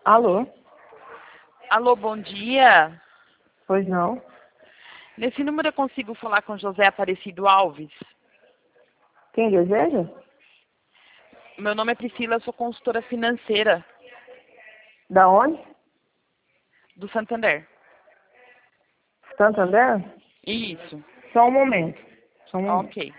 Alô? Alô, bom dia. Pois não? Nesse número eu consigo falar com José Aparecido Alves? Quem deseja? Meu nome é Priscila, eu sou consultora financeira Da onde? do Santander. Santander? Isso. Só um momento. Só um momento. Ok.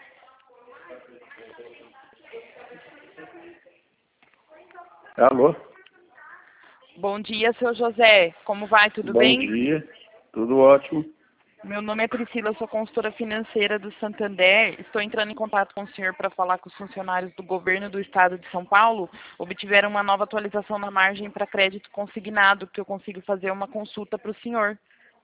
Alô? Bom dia, seu José. Como vai? Tudo Bom bem? dia, tudo ótimo. Meu nome é Priscila, eu sou consultora financeira do Santander. Estou entrando em contato com o senhor para falar que os funcionários do governo do estado de São Paulo obtiveram uma nova atualização na margem para crédito consignado, que eu consigo fazer uma consulta para o senhor.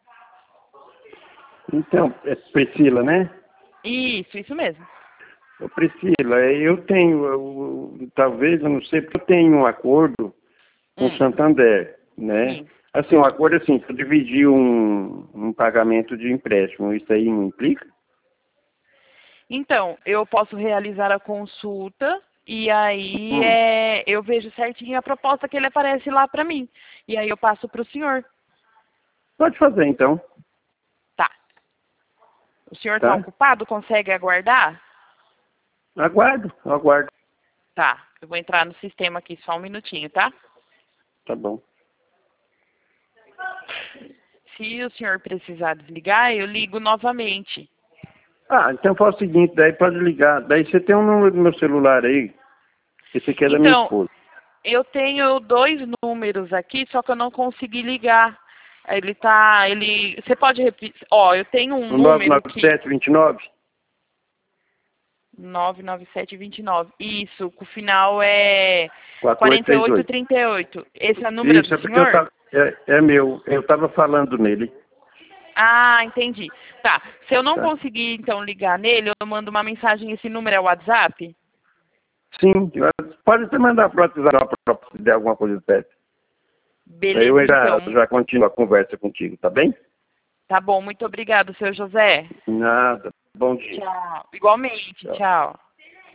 Então, é Priscila, né? Isso mesmo. Ô, Priscila, eu tenho, talvez, eu não sei, porque eu tenho um acordo com o Santander, né? Sim. Assim, um acordo assim, para dividir um pagamento de empréstimo, isso aí não implica? Então, eu posso realizar a consulta e aí eu vejo certinho a proposta que ele aparece lá para mim. E aí eu passo para o senhor. Pode fazer, então. Tá. O senhor está Tá? ocupado? Consegue aguardar? Aguardo. Tá. Eu vou entrar no sistema aqui só um minutinho, tá? Tá bom. Se o senhor precisar desligar, eu ligo novamente. Ah, então faz o seguinte, daí pode ligar. Daí você tem um número do meu celular aí. Esse aqui é da minha Então, esposa. eu tenho 2 números aqui, só que eu não consegui ligar. Você pode repetir? Ó, eu tenho um O número que 99729? 99729. Isso, o final é 4838. 4838. Esse é o número Isso, do é porque eu senhor? tava, é meu. Eu estava falando nele. Ah, entendi. Tá. Se eu não Tá? conseguir, então, ligar nele, eu mando uma mensagem. Esse número é o WhatsApp? Sim, pode até mandar para o WhatsApp se der alguma coisa certa. Daí Beleza, eu então. já continuo a conversa contigo, tá bem? Tá bom, muito obrigado, seu José. Nada. Bom dia. Tchau. Igualmente, Tchau. tchau.